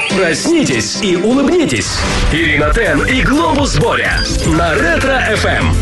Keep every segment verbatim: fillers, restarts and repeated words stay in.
Проснитесь и улыбнитесь. Ирина Тен и Глобус Боря на Ретро-эф эм.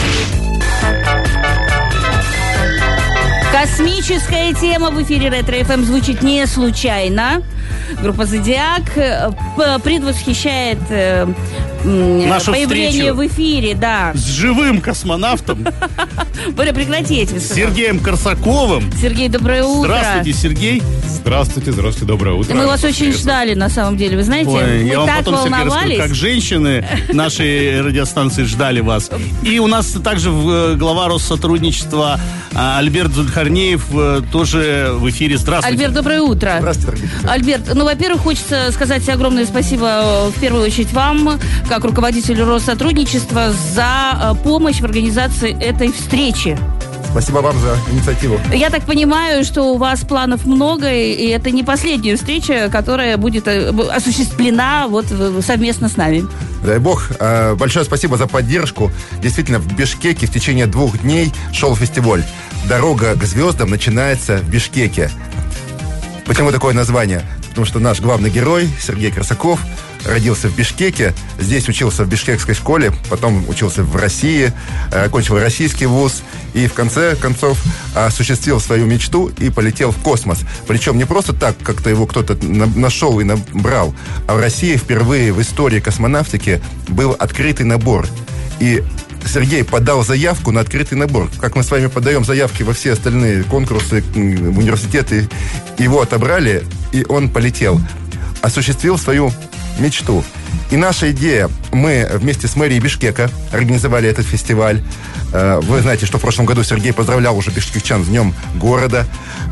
Космическая тема в эфире Ретро-эф эм звучит не случайно. Группа «Зодиак» предвосхищает э, нашу появление в эфире, да. С живым космонавтом. Боря, прекратите. Сергеем Корсаковым. Сергей, доброе утро. Здравствуйте, Сергей. Здравствуйте, здравствуйте, доброе утро. Мы вас очень ждали, на самом деле, вы знаете. Ой, мы я вам так потом, Сергей, волновались. расскажу, как женщины нашей радиостанции ждали вас. И у нас также глава Россотрудничества Альберт Зульхарнеев тоже в эфире. Здравствуйте. Альберт, доброе утро. Здравствуйте, дорогие. Альберт, ну, во-первых, хочется сказать огромное спасибо в первую очередь вам, как руководителю Россотрудничества, за помощь в организации этой встречи. Спасибо вам за инициативу. Я так понимаю, что у вас планов много, и это не последняя встреча, которая будет осуществлена вот совместно с нами. Дай бог. Большое спасибо за поддержку. Действительно, в Бишкеке в течение двух дней шел фестиваль «Дорога к звездам» начинается в Бишкеке. Почему такое название? Потому что наш главный герой Сергей Корсаков родился в Бишкеке, здесь учился в бишкекской школе, потом учился в России, окончил российский вуз и в конце концов осуществил свою мечту и полетел в космос. Причем не просто так, как-то его кто-то нашел и набрал, а в России впервые в истории космонавтики был открытый набор. И Сергей подал заявку на открытый набор. Как мы с вами подаем заявки во все остальные конкурсы, университеты, его отобрали, и он полетел. Осуществил свою мечту. И наша идея, мы вместе с мэрией Бишкека организовали этот фестиваль. Вы знаете, что в прошлом году Сергей поздравлял уже бишкекчан с Днем города.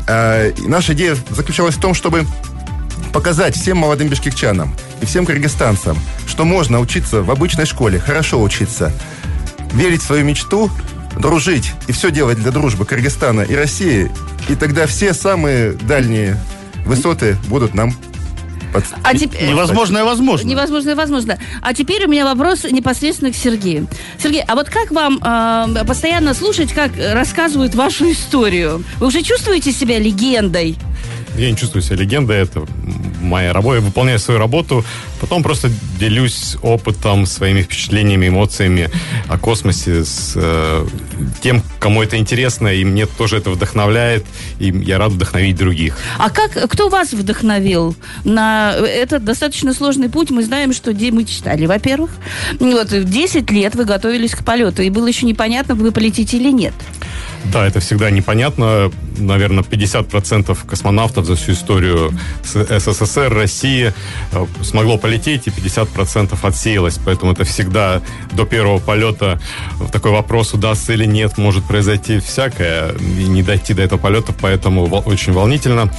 И наша идея заключалась в том, чтобы показать всем молодым бишкекчанам и всем кыргызстанцам, что можно учиться в обычной школе, хорошо учиться, верить в свою мечту, дружить и все делать для дружбы Кыргызстана и России. И тогда все самые дальние высоты будут нам под... А теперь... Невозможное возможно. Невозможное возможно. А теперь у меня вопрос непосредственно к Сергею. Сергей, а вот как вам э, постоянно слушать, как рассказывают вашу историю? Вы уже чувствуете себя легендой? Я не чувствую себя легендой, это моя работа, я выполняю свою работу, потом просто делюсь опытом, своими впечатлениями, эмоциями о космосе с э, тем, кому это интересно, и мне тоже это вдохновляет, и я рад вдохновить других. А как, кто вас вдохновил на этот достаточно сложный путь? Мы знаем, что мы читали, во-первых. Вот, десять лет вы готовились к полету, и было еще непонятно, вы полетите или нет. Да, это всегда непонятно. Наверное, пятьдесят процентов космонавтов за всю историю СССР, России смогло полететь, и пятьдесят процентов отсеялось. Поэтому это всегда до первого полета такой вопрос, удастся или нет, может произойти всякое, и не дойти до этого полета, поэтому очень волнительно.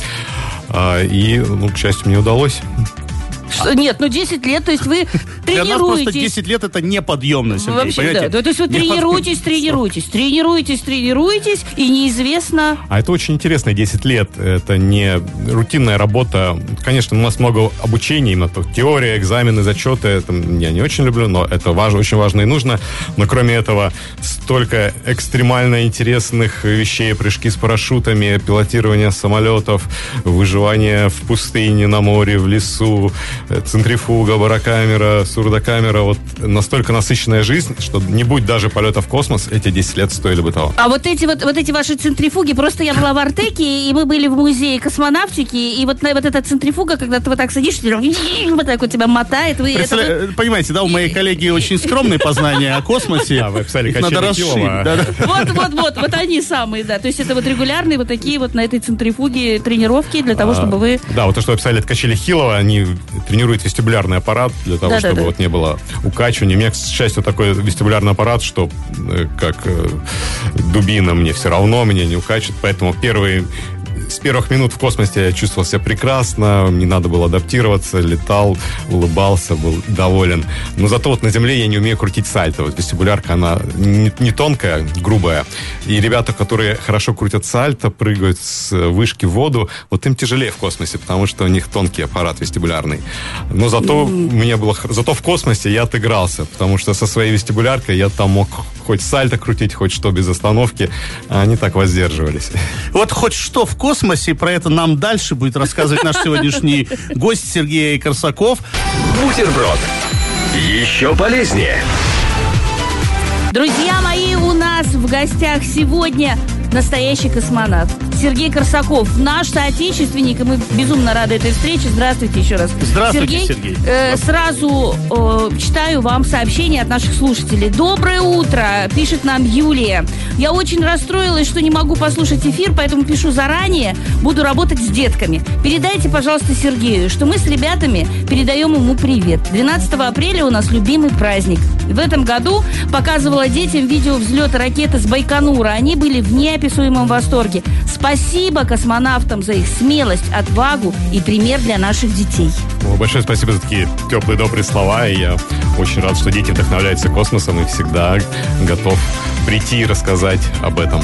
И, ну, к счастью, мне удалось. Что, нет, ну десять лет, то есть вы тренируетесь. Для нас просто десять лет это неподъемно, Сергей. Вообще, да. То есть вы тренируетесь, тренируетесь, тренируетесь, тренируетесь, и неизвестно... А это очень интересно, десять лет. Это не рутинная работа. Конечно, у нас много обучения, именно то, теория, экзамены, зачеты. Это я не очень люблю, но это важно, очень важно и нужно. Но кроме этого, столько экстремально интересных вещей: прыжки с парашютами, пилотирование самолетов, выживание в пустыне, на море, в лесу, центрифуга, барокамера, сурдокамера. Вот настолько насыщенная жизнь, что не будь даже полета в космос, эти десять лет стоили бы того. А вот эти вот, вот эти ваши центрифуги, просто я была в Артеке, и мы были в музее космонавтики, и вот, вот эта центрифуга, когда ты вот так садишься, вот так вот тебя мотает. Вы Представля... это... Понимаете, да, у моей коллеги очень скромные познания о космосе. Да, вы писали надо расширить. Да, да. Вот, вот, вот, вот они самые, да. То есть это вот регулярные вот такие вот на этой центрифуге тренировки для того, чтобы вы... Да, вот то, что вы писали, это качели Хилова, они тренируют вестибулярный аппарат для того, да, чтобы да, да. вот не было укачивания. У меня, к счастью, такой вестибулярный аппарат, что как дубина, мне все равно, меня не укачивает, поэтому первые с первых минут в космосе я чувствовал себя прекрасно, не надо было адаптироваться, летал, улыбался, был доволен. Но зато вот на Земле я не умею крутить сальто. Вот вестибулярка, она не, не тонкая, грубая. И ребята, которые хорошо крутят сальто, прыгают с вышки в воду, вот им тяжелее в космосе, потому что у них тонкий аппарат вестибулярный. Но зато mm. мне было, зато в космосе я отыгрался, потому что со своей вестибуляркой я там мог хоть сальто крутить, хоть что без остановки, а они так воздерживались. Вот хоть что в космосе космосе. Про это нам дальше будет рассказывать наш сегодняшний гость Сергей Корсаков. Бутерброд. Еще полезнее. Друзья мои, у нас в гостях сегодня настоящий космонавт Сергей Корсаков, наш соотечественник, и мы безумно рады этой встрече. Здравствуйте еще раз. Здравствуйте, Сергей. Сергей. Э, сразу э, читаю вам сообщение от наших слушателей. Доброе утро, пишет нам Юлия. Я очень расстроилась, что не могу послушать эфир, поэтому пишу заранее. Буду работать с детками. Передайте, пожалуйста, Сергею, что мы с ребятами передаем ему привет. двенадцатого апреля у нас любимый праздник. В этом году показывала детям видео взлета ракеты с Байконура. Они были в неописуемом восторге. Спасибо космонавтам за их смелость, отвагу и пример для наших детей. О, большое спасибо за такие теплые, добрые слова. И я очень рад, что дети вдохновляются космосом и всегда готов прийти и рассказать об этом.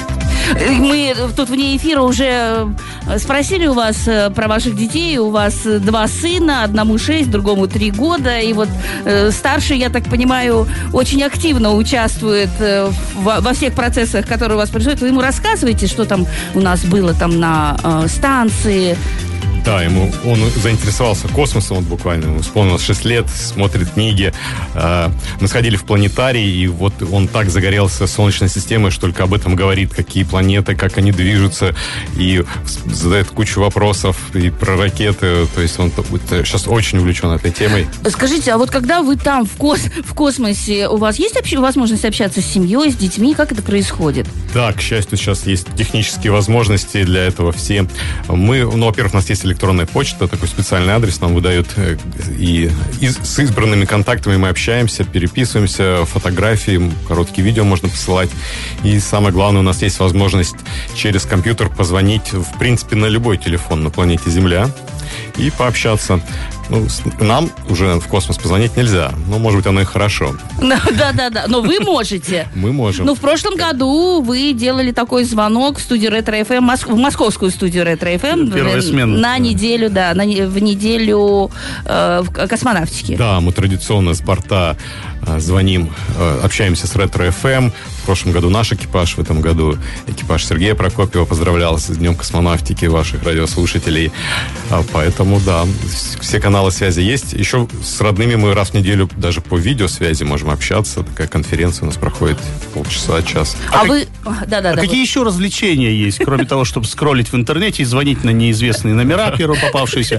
Мы тут вне эфира уже спросили у вас про ваших детей. У вас два сына, одному шесть, другому три года. И вот э, старший, я так понимаю, очень активно участвует э, во, во всех процессах, которые у вас происходят. Вы ему рассказываете, что там у нас было там на э, станции? Да, ему, он заинтересовался космосом, вот буквально, ему исполнилось шесть лет, смотрит книги. Э, мы сходили в планетарий, и вот он так загорелся Солнечной системой, что только об этом говорит, какие планеты, как они движутся, и задает кучу вопросов и про ракеты. То есть он сейчас очень увлечен этой темой. Скажите, а вот когда вы там в, кос, в космосе, у вас есть общ, возможность общаться с семьей, с детьми? Как это происходит? Да, к счастью, сейчас есть технические возможности для этого все. Мы, ну, во-первых, у нас есть электронная почта, такой специальный адрес нам выдают, и, и с избранными контактами мы общаемся, переписываемся, фотографии, короткие видео можно посылать. И самое главное, у нас есть возможность через компьютер позвонить, в принципе, на любой телефон на планете Земля и пообщаться. Ну, нам уже в космос позвонить нельзя, но, может быть, оно и хорошо. Да-да-да, но вы можете. Мы можем. Ну, в прошлом году вы делали такой звонок в студию Ретро эф эм, в московскую студию Ретро эф эм. Первая смена. На неделю, да, на, в неделю э, в космонавтики. Да, мы традиционно с борта э, звоним, э, общаемся с Ретро эф эм. В прошлом году наш экипаж, в этом году экипаж Сергея Прокопьева поздравлял с Днем космонавтики ваших радиослушателей. А, поэтому, да, все каналы связи есть. Еще с родными мы раз в неделю даже по видеосвязи можем общаться. Такая конференция у нас проходит полчаса, час. А, а вы... Да, да, а да, какие вот. еще развлечения есть, кроме того, чтобы скроллить в интернете и звонить на неизвестные номера, первые попавшиеся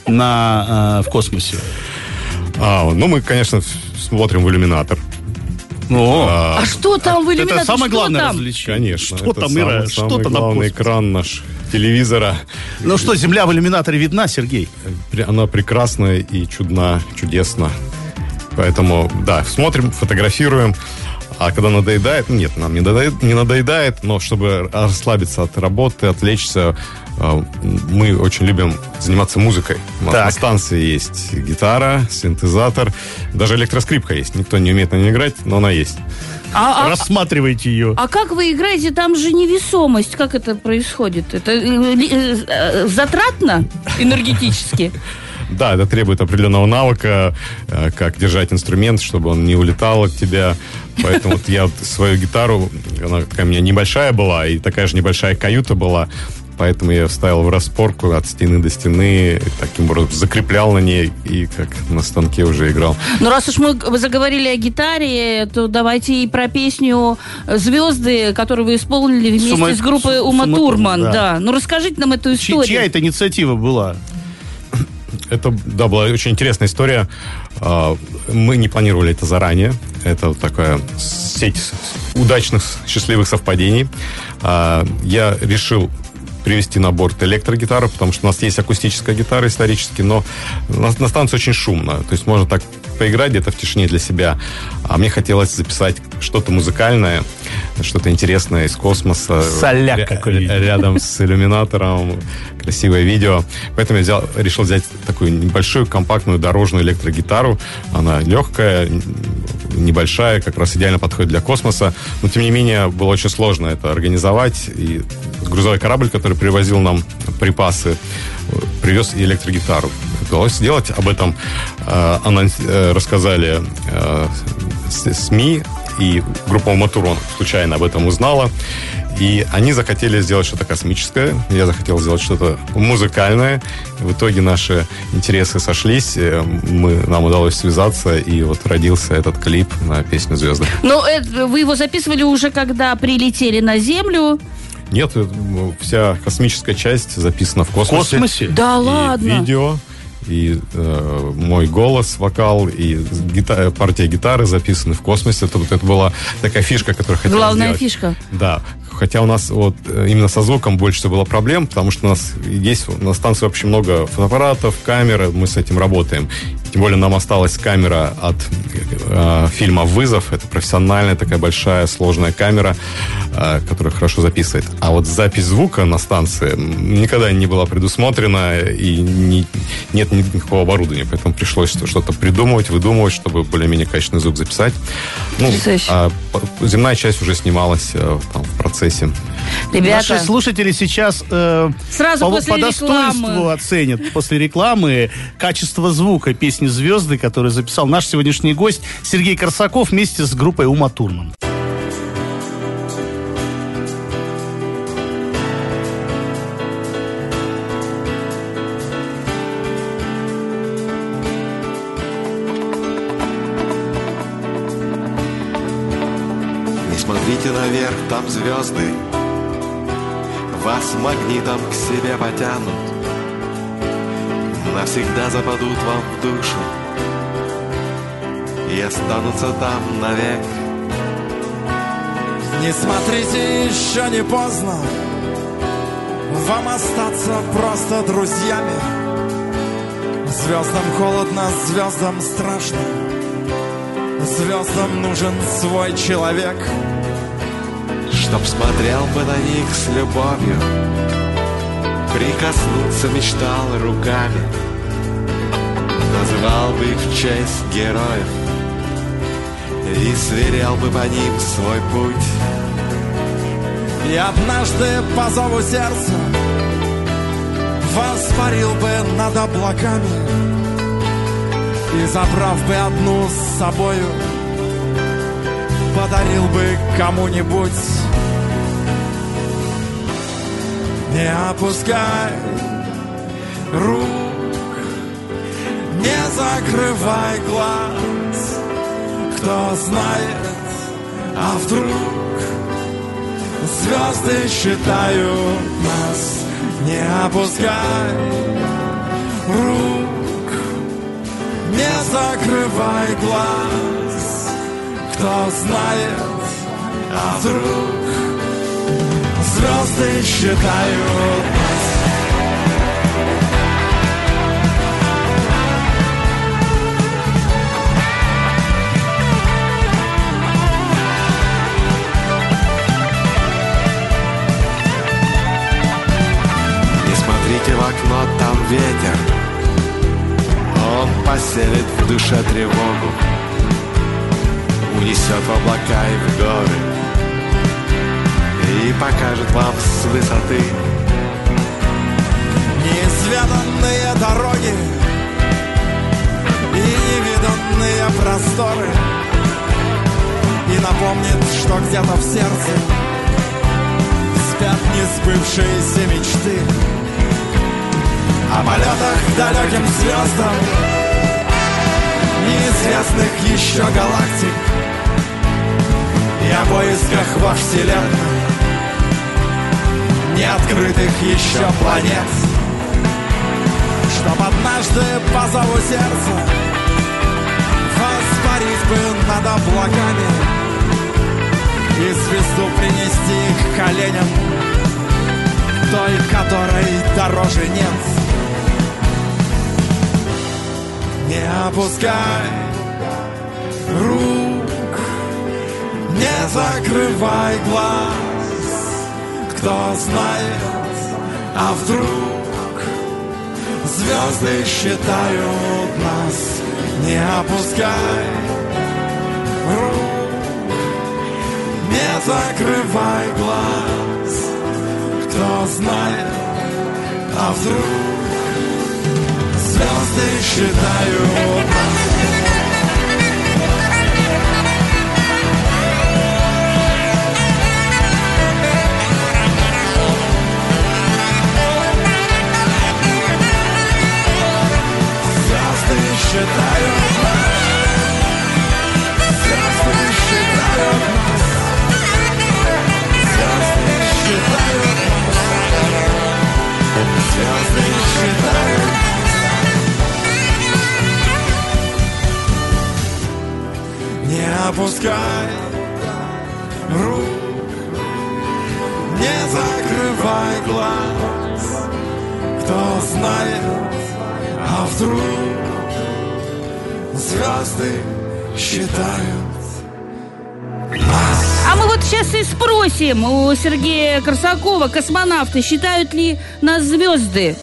на, э, в космосе? А, ну, мы, конечно, смотрим в иллюминатор. О, а, а что там в иллюминаторе? Это самое главное там? развлечение. Конечно. Что это там, самый, Ира? самый Что-то главный экран наш телевизора. Ну что, Земля в иллюминаторе видна, Сергей? Она прекрасна и чудна, чудесна. Поэтому, да, смотрим, фотографируем. А когда надоедает, нет, нам не надоедает, не надоедает, но чтобы расслабиться от работы, отвлечься, мы очень любим заниматься музыкой. У нас так. на станции есть гитара, синтезатор, даже электроскрипка есть. Никто не умеет на ней играть, но она есть. А, Рассматривайте ее. А как вы играете? Там же невесомость. Как это происходит? Это э, э, затратно энергетически? Да, это требует определенного навыка, как держать инструмент, чтобы он не улетал от тебя. Поэтому вот я вот свою гитару, она такая у меня небольшая была, и такая же небольшая каюта была. Поэтому я вставил в распорку от стены до стены, таким образом закреплял на ней и как на станке уже играл. Ну, раз уж мы заговорили о гитаре, то давайте и про песню «Звезды», которую вы исполнили вместе Сума... с группой Ума Турман. Да. Да. Ну, расскажите нам эту историю. Чья это инициатива была? Это, да, была очень интересная история. Мы не планировали это заранее. Это такая сеть удачных, счастливых совпадений. Я решил привезти на борт электрогитару, потому что у нас есть акустическая гитара исторически, но на, на станции очень шумно. То есть можно так поиграть где-то в тишине для себя. А мне хотелось записать что-то музыкальное, что-то интересное из космоса. Соляк ря- какой-нибудь. Рядом с иллюминатором. Красивое видео. Поэтому я взял, решил взять такую небольшую компактную дорожную электрогитару. Она легкая, небольшая, как раз идеально подходит для космоса. Но, тем не менее, было очень сложно это организовать. И грузовой корабль, который привозил нам припасы, привез и электрогитару. Удалось сделать. Об этом э, анонс... э, рассказали э, СМИ. и группа Uma Thurman случайно об этом узнала. И они захотели сделать что-то космическое. Я захотел сделать что-то музыкальное. В итоге наши интересы сошлись. Мы, нам удалось связаться, и вот родился этот клип на песню «Звезды». Ну, это, вы его записывали уже, когда прилетели на Землю? Нет, вся космическая часть записана в космосе. В космосе? Да И ладно? видео, и э, мой голос, вокал, и гита- партия гитары записаны в космосе. Это, это была такая фишка, которую хотел Главная сделать. фишка. Да. Хотя у нас вот именно со звуком больше всего было проблем, потому что у нас есть на станции вообще много фотоаппаратов, камеры, мы с этим работаем. Тем более нам осталась камера от э, фильма «Вызов». Это профессиональная такая большая сложная камера, э, которая хорошо записывает. А вот запись звука на станции никогда не была предусмотрена, и не, нет никакого оборудования. Поэтому пришлось что-то придумывать, выдумывать, чтобы более-менее качественный звук записать. Ну, а земная часть уже снималась э, там, в процессе. Ребята, наши слушатели сейчас э, сразу по, после по достоинству рекламы оценят после рекламы качество звука песни «Звезды», которую записал наш сегодняшний гость Сергей Корсаков вместе с группой Uma Thurman. Смотрите наверх, там звезды вас магнитом к себе потянут, навсегда западут вам в душу и останутся там навек. Не смотрите, еще не поздно вам остаться просто друзьями. Звездам холодно, звездам страшно, звездам нужен свой человек, чтоб смотрел бы на них с любовью, прикоснуться мечтал руками, называл бы их в честь героев и сверял бы по ним свой путь. И однажды по зову сердца воспарил бы над облаками и, забрав бы одну с собою, подарил бы кому-нибудь. Не опускай рук, не закрывай глаз. Кто знает, а вдруг звезды считают нас. Не опускай рук, не закрывай глаз. Кто знает, а вдруг звезды считают нас. Не смотрите в окно, там ветер, он поселит в душе тревогу, унесет в облака и в горы и покажет вам с высоты неизведанные дороги и невиданные просторы, и напомнит, что где-то в сердце спят несбывшиеся мечты о полетах к далеким звездам неизвестных еще галактик и о поисках во вселенной неоткрытых еще планет, чтоб однажды по зову сердца воспарить бы над облаками и звезду принести к коленям той, которой дороже нет. Не опускай рук, не закрывай глаз. Кто знает, а вдруг звезды считают нас. Не опускай рук, не закрывай глаз. Кто знает, а вдруг звезды считают нас. считают нас. Звезды считают нас. Звезды считают нас. Звезды считают нас. Не опускай рук, не закрывай глаз. Кто знает, а вдруг звезды считают нас. А мы вот сейчас и спросим у Сергея Корсакова, космонавты, считают ли нас звезды?